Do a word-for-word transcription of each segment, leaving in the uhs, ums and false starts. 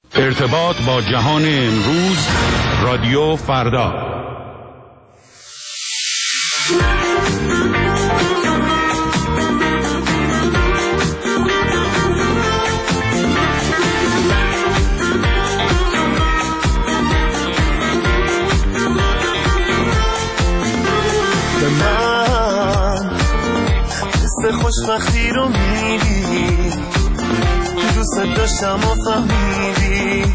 ارتباط با جهان امروز، رادیو فردا. به من حس خوشبختی رو میدی، دوست داشتم و فهمیدی،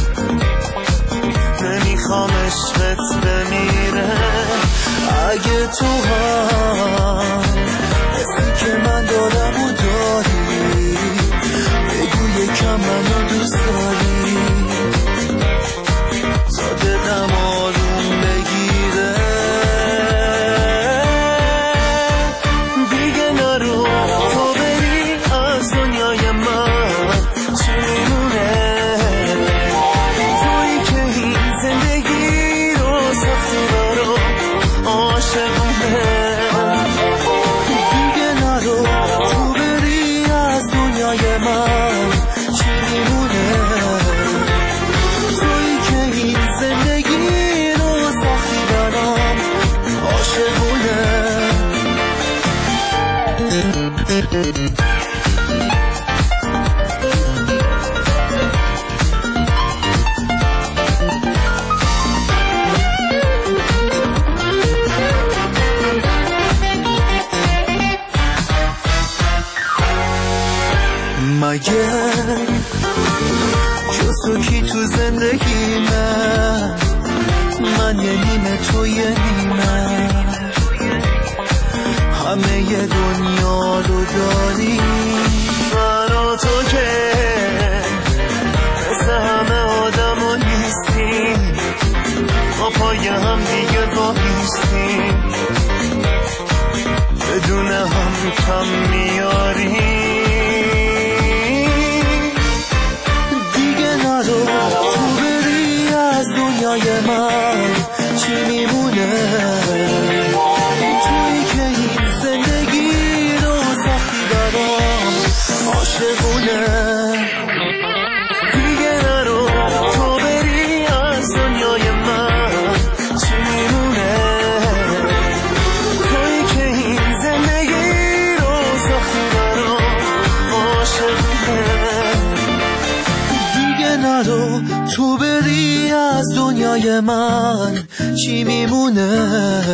نمیخوام عشقت بمیره. اگه تو هم حسی که من دارم و داری، بگو یکم منو دوست داری، تا دلم آروم بگیره. دیگه نرو تو بری از دنیای من، چی میمونه؟ تویی که این زندگی رو سختی برام عاشقونه. دیگه نرو تو بری از دنیای من، چی میمونه؟ تویی که این زندگی رو سختی برام عاشقونه. مگه جز تو کی تو زندگی من، من یه نیمه تو یه نیمه، همه ی دنیا رو داری. من و تو که مثل همه آدم و نیستیم، با پای هم دیگه بایستیم، بدون هم کم میاریم. تو بری از دنیای من، چی میمونه؟ تویی که این زندگی رو سختی برام عاشقونه. دیگه نرو تو بری از دنیای من، چی میمونه؟ تویی که این زندگی رو سختی برام عاشقونه. نرو تو بری از دنیای من، چی میمونه؟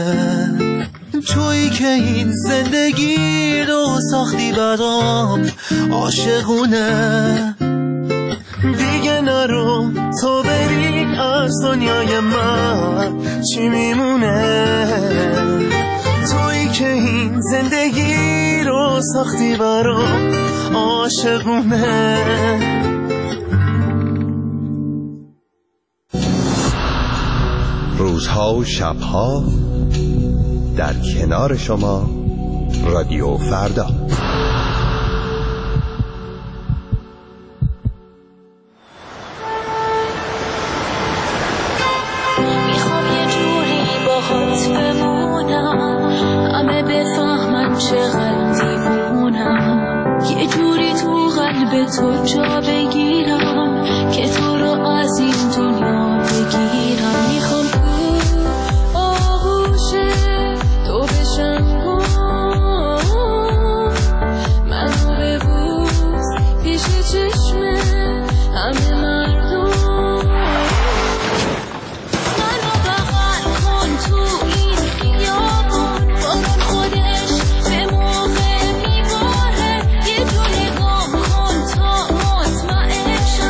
تویی که این زندگی رو ساختی برام عاشقونه. دیگه نرو تو بری از دنیای من، چی میمونه؟ تویی که این زندگی رو ساختی برام عاشقونه. روزها و شبها در کنار شما، رادیو فردا. میخوام یه جوری باهات بمونم، همه بفهمن چقدر دیوونم، یه جوری تو قلب تو جا بگیرم که تو رو از این دنیا بگیرم. میخوام تو بشم منو ببوس پیش چشمه همه مردم، منو بغل کن تو این خیابون، بارون خودش به موقع میباره، یه جو نگام کن تا مطمئن شم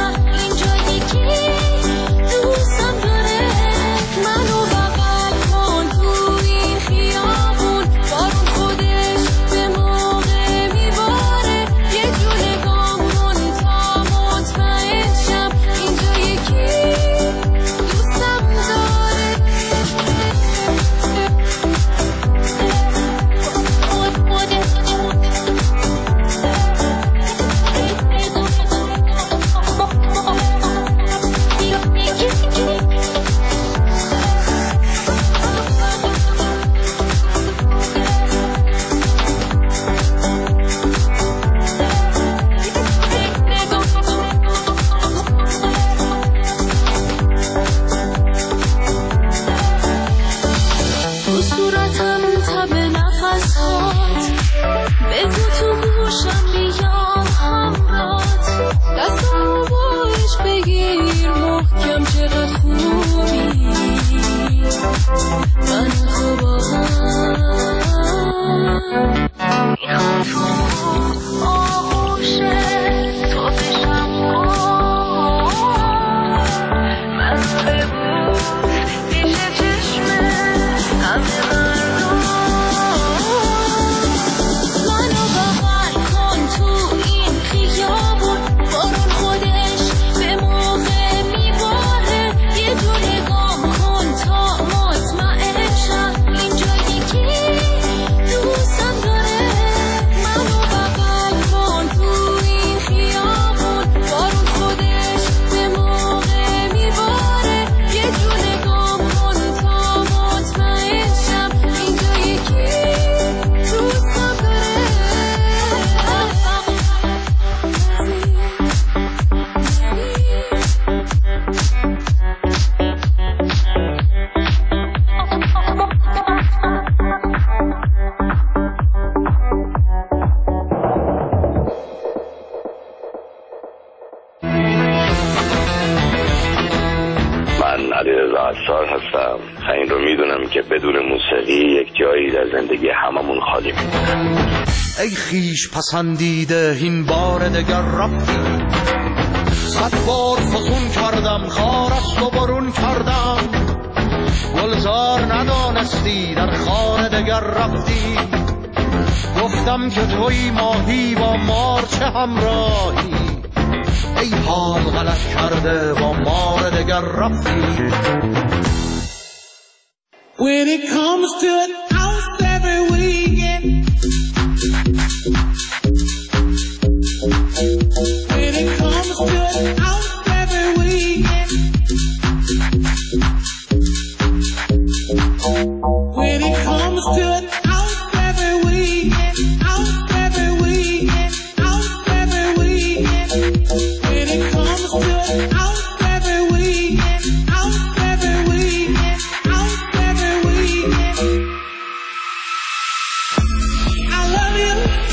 این رو میدونم که بدون موسیقی یک جایی در زندگی هممون خالی میمونه. ای خیش پسندیده این بار دگر رفتی، صد بار فسون کردم خارست و برون کردم، گلزار ندانستی در خانه دگر رفتی، گفتم که توی ماهی با مار چه همراهی، ای حال غلط کرده با مار دگر رفتی. When it comes to it, house every weekend. When it comes to it, house every weekend. When it comes to it, house every weekend. House every weekend. House every weekend. When it comes to it, house every weekend. House every weekend. House every weekend. I love you.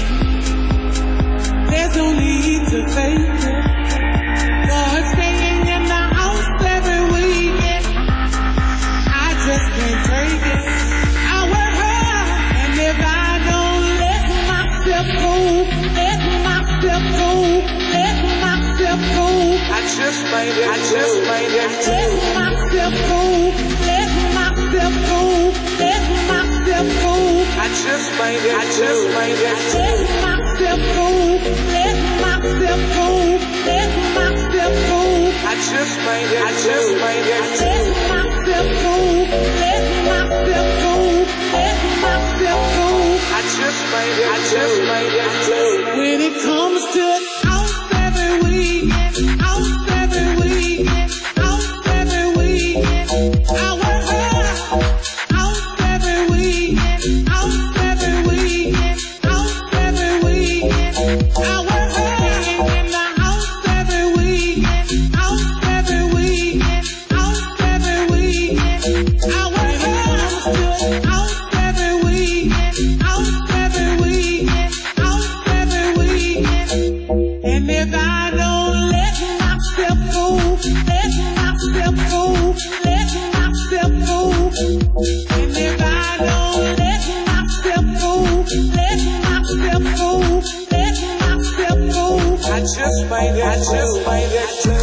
There's no need to fake it. For staying in the house every weekend, I just can't take it. I work hard, and if I don't let myself go, let myself go, let myself go, I just might, I just might let myself go, let myself go, let myself go, I just might, I just might let myself go, let myself go, let myself go, I just might, I just might let myself go, let myself go, let myself go, I just might, I just might let. When it comes to it, house every weekend, house every weekend, house every weekend, I work hard, house every weekend, house every weekend, house every weekend, I work hard in the house every weekend, house every weekend, house every weekend, I work hard, house every weekend, house every weekend, house every weekend, and if I don't let myself go, let myself go, let myself go, and if I don't let myself go, let myself go, let myself go, I just might, I just might let you.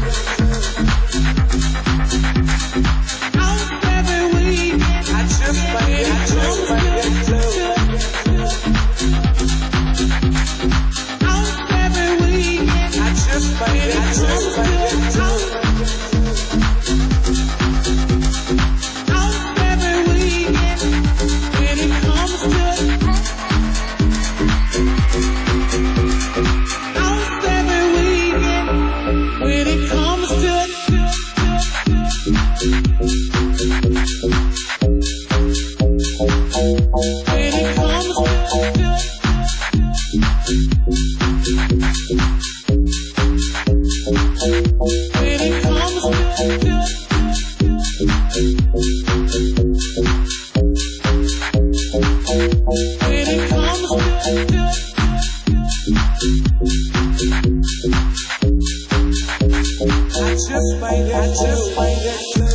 House every weekend, I just might, I just might let you. House every weekend, I just might, I just might let you. House every weekend, when it comes to it. House every weekend, when it comes to it. When it comes to it. When it comes to it. When it comes to it. I just might, I just might let you.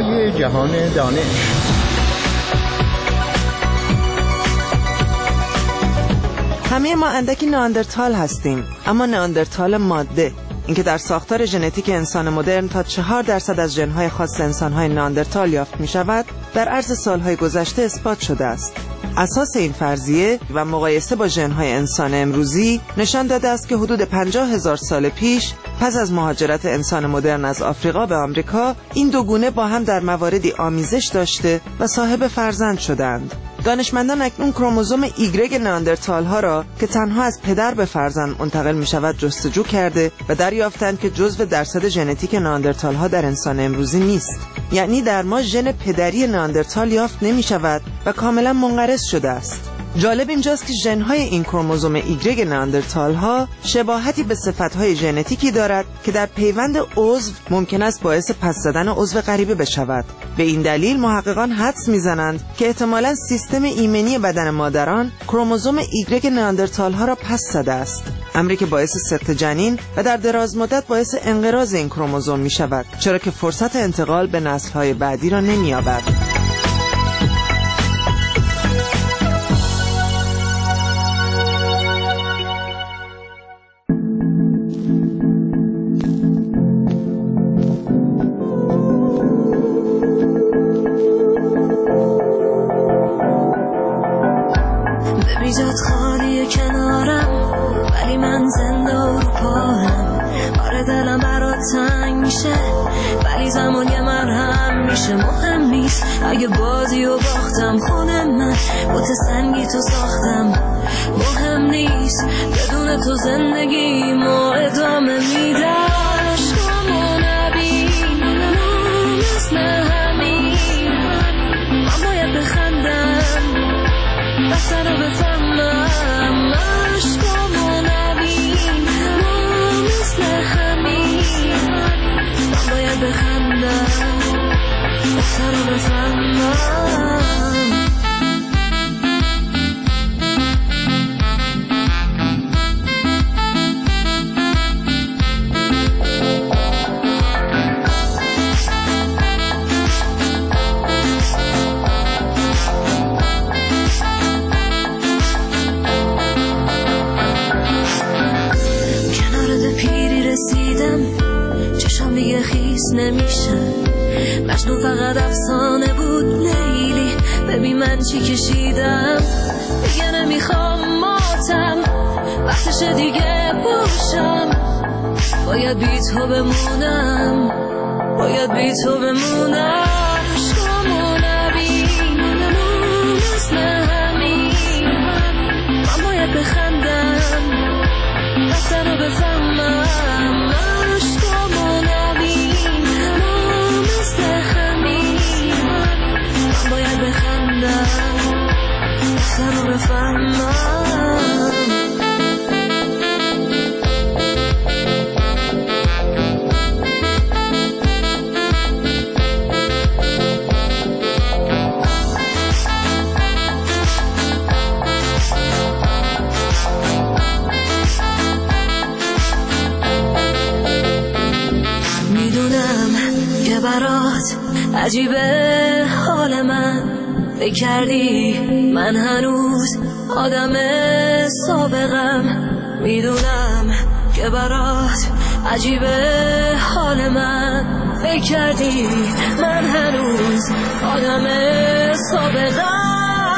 برای جهان دانش. همه ما اندکی نئاندرتال هستیم، اما نئاندرتال ماده، اینکه در ساختار ژنتیک انسان مدرن تا چهار درصد از ژن‌های خاص انسان‌های نئاندرتال یافت می‌شود، در عرض سال‌های گذشته اثبات شده است. اساس این فرضیه و مقایسه با ژن‌های انسان امروزی نشان داده است که حدود پنجاه هزار سال پیش پس از مهاجرت انسان مدرن از آفریقا به آمریکا، این دو گونه با هم در مواردی آمیزش داشته و صاحب فرزند شدند. دانشمندان اکنون کروموزوم ایگرگ نئاندرتال ها را که تنها از پدر به فرزند منتقل می شود جستجو کرده و دریافتند که جزو درصد ژنتیک نئاندرتال ها در انسان امروزی نیست. یعنی در ما ژن پدری نئاندرتال یافت نمی شود و کاملا منقرض شده است. جالب اینجاست که ژن‌های این کروموزوم ایگرگ نئاندرتال ها شباهتی به صفت‌های ژنتیکی دارد که در پیوند عضو ممکن است باعث پس زدن عضو غریبه بشود. به این دلیل محققان حدس می‌زنند که احتمالاً سیستم ایمنی بدن مادران کروموزوم ایگرگ نئاندرتال ها را پس زده است، امری که باعث سقط جنین و در دراز مدت باعث انقراض این کروموزوم می‌شود، چرا که فرصت انتقال به نسل‌های بعدی را نمی‌یابد. بیجات خالی کنارم ولی من زنده و رو پاهم. آره دلم برات تنگ میشه ولی زمان یه مرهم میشه. مهم نیست اگه بازی و باختم، خونه من بوت سنگی تو ساختم. مهم نیست بدون تو زندگی ما ادامه میدم. عشقامو نبین مثل همین، من باید بخندم بسر رو بفهمم. عشقامو نبین مثل همین، من باید بخندم بسر رو بفهمم. چشم دیگه خیس نمیشن، مجنون فقط افسانه بود لیلی. ببین من چی کشیدم، دیگه نمیخوام ماتم، وقتشه دیگه باشم. باید بی تو بمونم، باید بی تو بمونم. عشقامو نبین مثل همین، من باید بخندم بسر رو بفهمم. عشقامو نبین مثل همین، من باید بخندم بسر رو بفهمم. برات عجیبه حال من، فکر کردی من هنوز آدم سابقم. میدونم که برات عجیبه حال من، فکر کردی من هنوز آدم سابقم.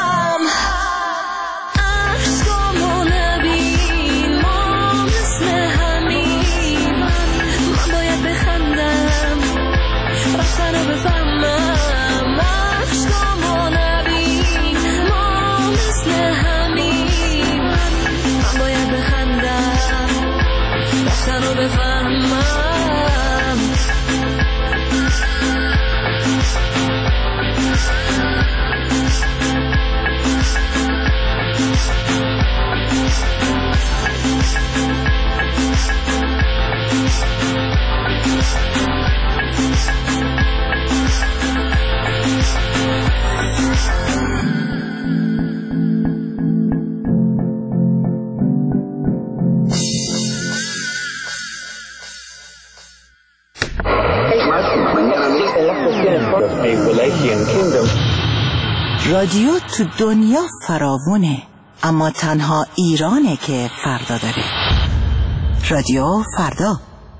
عشقامو نبین ما مثل همین، من باید بخندم بسر رو بفهمم. عشقامو نبین ما مثل همین، من باید بخندم بسر رو بفهمم. رادیو تو دنیا فراوونه، اما تنها ایرانه که فردا داره. رادیو فردا.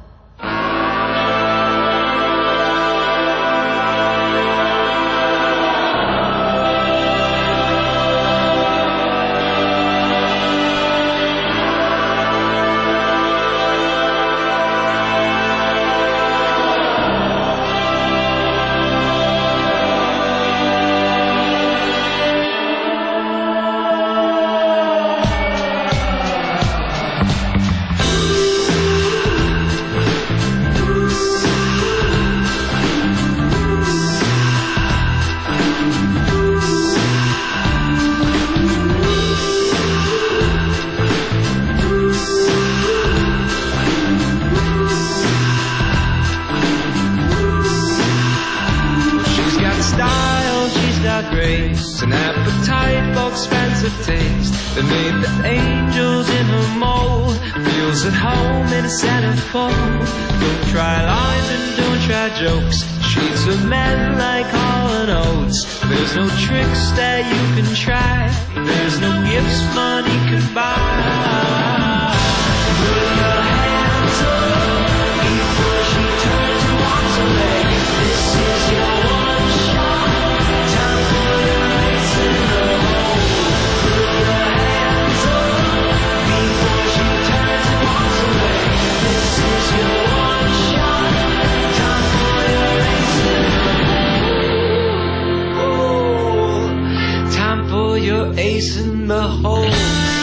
An appetite for expensive taste that made the angels in her mold. Feels at home in a centerfold. Don't try lines and don't try jokes. Treats of men like Hall and Oates. There's no tricks that you can try. There's no gifts money can buy. Put your hands up before she turns and walks away. This is your one shot. Time for the race in the hole. Put your hands up before she turns and walks away. This is your one shot. Time for the race in the hole. Time for your ace in the hole.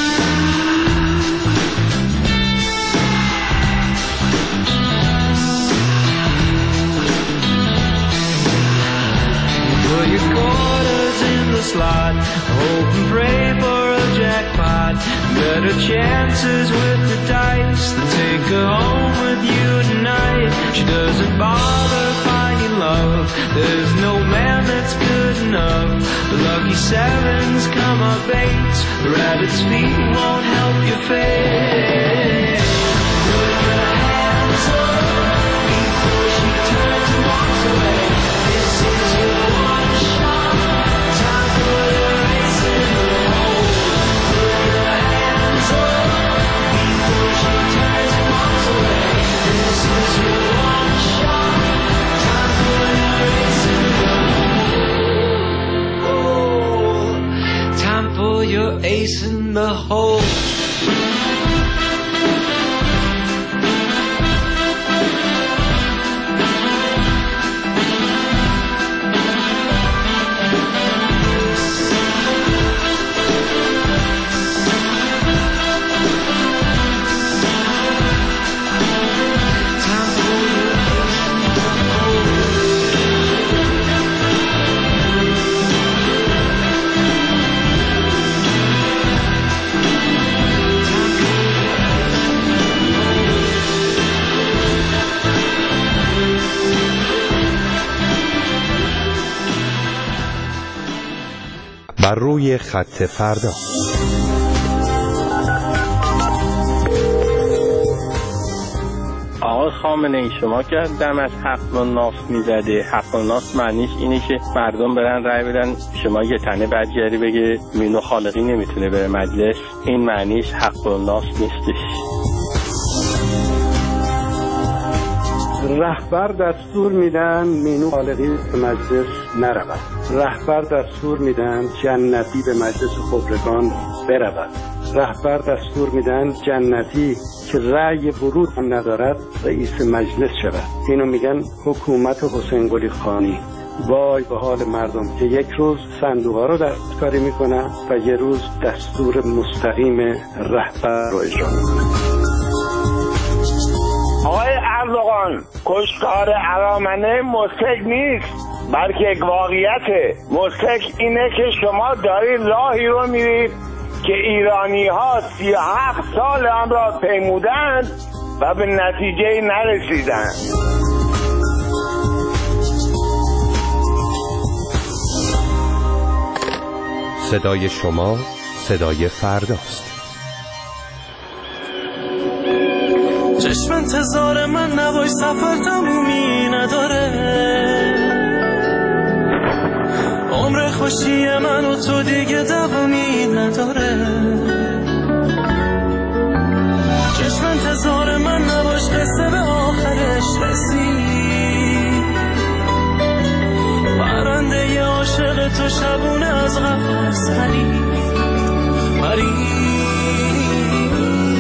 Put your quarters in the slot, hope and pray for a jackpot. Better chances with the dice to take her home with you tonight. She doesn't bother finding love. There's no man that's good enough. The lucky sevens come up eights. The rabbit's feet won't help you fade. Put your hands up before she turns and walks away. This is your one shot. Time for the race in the hole. Put your hands up before she turns and walks away. This is your one shot. Time for the race in the hole. Time for your ace in the hole. بر روی خط فردا. آقای خامنه ای، شما که دم از حق و ناف میزده، حق و ناف معنیش اینه که مردم برن رای بدن، شما یه تنه بدگری بگه مینو خالقی نمیتونه بره مجلس، این معنیش حق و ناف نیستش. رهبر دستور میدن مینو خالقی به مجلس نرود. رهبر دستور میدن جنتی به مجلس خبرگان برود. رهبر دستور میدن جنتی که رأی ورود هم ندارد رئیس مجلس شود. اینو میگن حکومت حسین گلی خانی. وای به حال مردم که یک روز صندوق‌ها رو دستکاری میکنن و یه روز دستور مستقیم رهبر رو اجرا میکنن. آقای اردوغان، کشتار ارامنه مسلک نیست بلکه یک واقعیته. مسلک اینه که شما دارید راهی رو میرید که ایرانی ها سی و هفت سال آن را پیمودند و به نتیجه نرسیدند. صدای شما صدای فرداست. چشم انتظار من نباش، سفر تمومی نداره. عمر خوشی من و تو دیگه دوامی نداره. چشم انتظار من نباش، قصه به آخرش رسید. پرنده ی عاشق تو شبونه از قفس پرید پرید.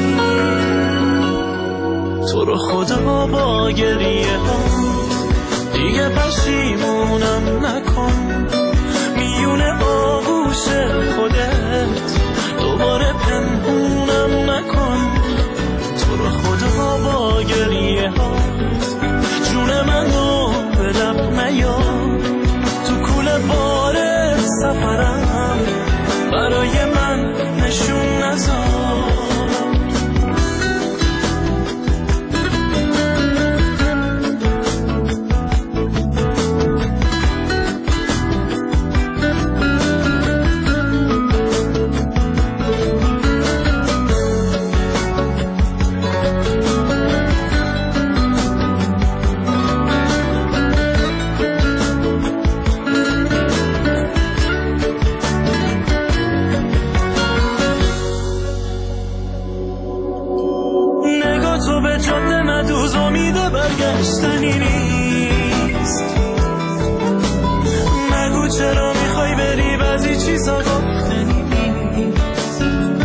تو رو خدا با گریه ها دیگه پشیمونم نکن. میون آغوش خودت دوباره پنهونم نکن. تو رو خدا با گریه ها جون منو به لب نیار. تو کوله بار سفرم برای من نشون نذار. برگشتنی نیست. مگو چرا میخوای بری، بعضی چیزا گفتنی نیست.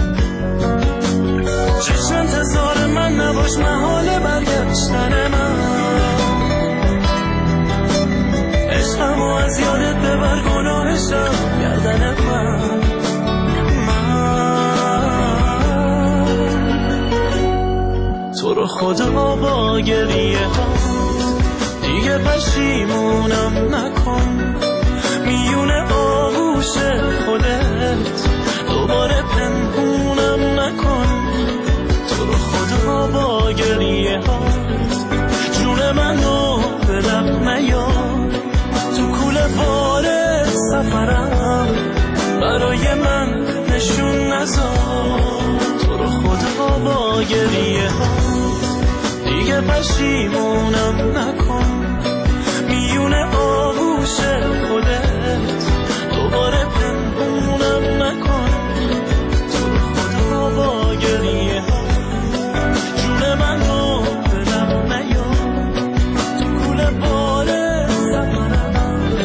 چشم انتظار من نباش، محال برگشتن من. عشقمو از یادت ببر، گناهشم گردن من. تو رو خدا با گریه ها دیگه پشیمونم نکن. میون آغوش خودت دوباره پنهونم نکن. تو رو خدا با گریه ها جون منو به لب نیار. تو کوله بار سفرم برای من نشون نذار. تو رو خدا با گریه ها دیگه پشیمونم نکن. میون آغوش خودت دوباره پنهونم نکن. تو رو خدا با گریه ها جون منو به لب نیار. تو کوله بار سفرم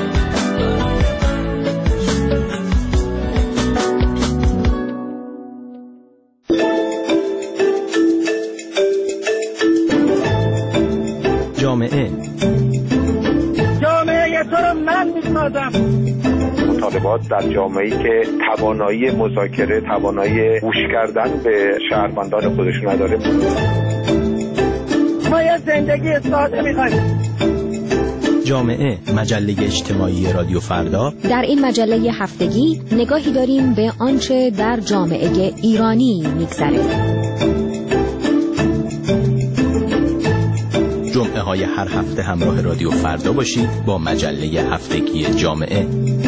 جامعه جامعه تو رو من میسازم. مطالبات در جامعه‌ای که توانایی مذاکره، توانایی گوش کردن به شهروندان خودشون نداره. ما یه زندگی ساده میخوایم. جامعه، مجله اجتماعی رادیو فردا. در این مجله هفتگی نگاهی داریم به آنچه در جامعه ایرانی میگذره. جمعه های هر هفته همراه رادیو فردا باشید با مجله هفتگی جامعه.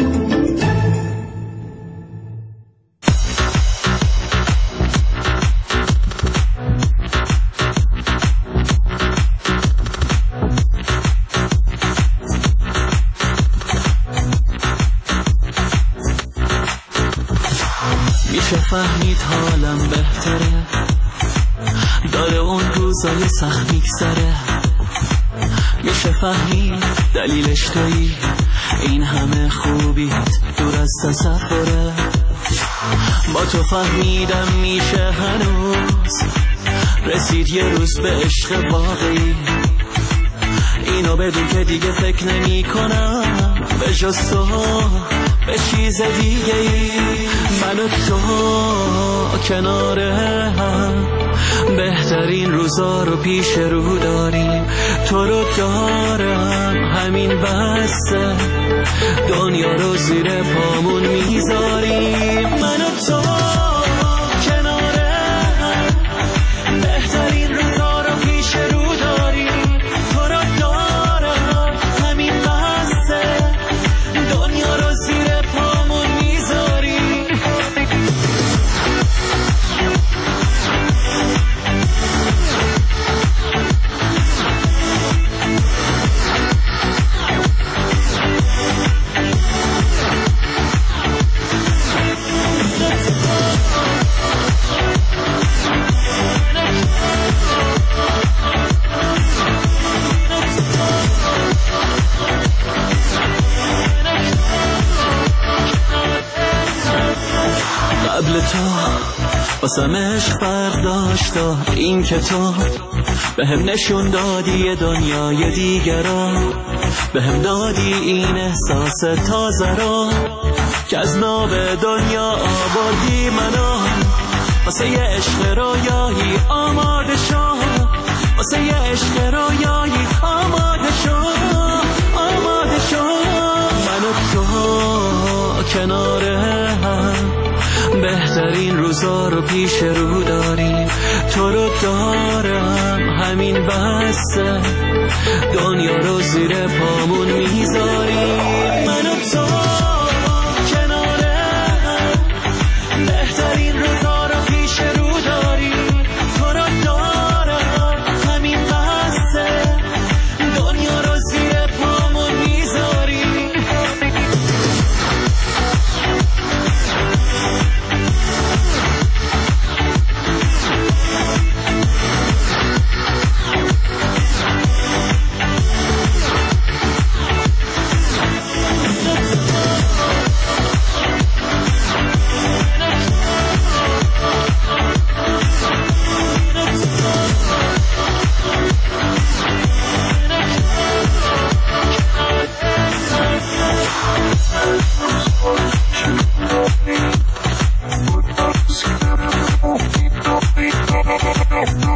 میشه فهمید حالم بهتره، داره اون روزای سخت میگذره. میشه فهمید دلیلش تویی، این همه خوبیت دور از تصوره. با تو فهمیدم میشه هنوز رسید یه روز به عشق واقعی. اینو بدون که دیگه فکر نمی کنم به جز تو به چیز دیگه ای. من و تو کنار هم بهترین روزا رو پیش رو داریم. تو رو دارم همین بسته، دنیا رو زیر پامون میذاریم. من و تو کنار هم بهترین روزا رو پیش رو داریم. تو رو دارم همین بسته، دنیا رو زیر پامون میذاریم. واسم عشق فرق داشت این کتاب به هم نشون دادی دنیای دیگران، به هم دادی این احساس تازه را که از ناب دنیا آوردی منو. واسه یه عشق رویایی آماده شو، واسه یه عشق رویایی آماده شو، آماده شو. من و تو کنار هم بهترین روزا رو پیش رو داریم، تو رو دارم همین بسه، دنیا رو زیر پامون میذاریم. من و تو کنار هم بهترین روزا رو پیش رو داریم، تو رو دارم همین بسه، دنیا رو زیر پامون میذاریم. Oh,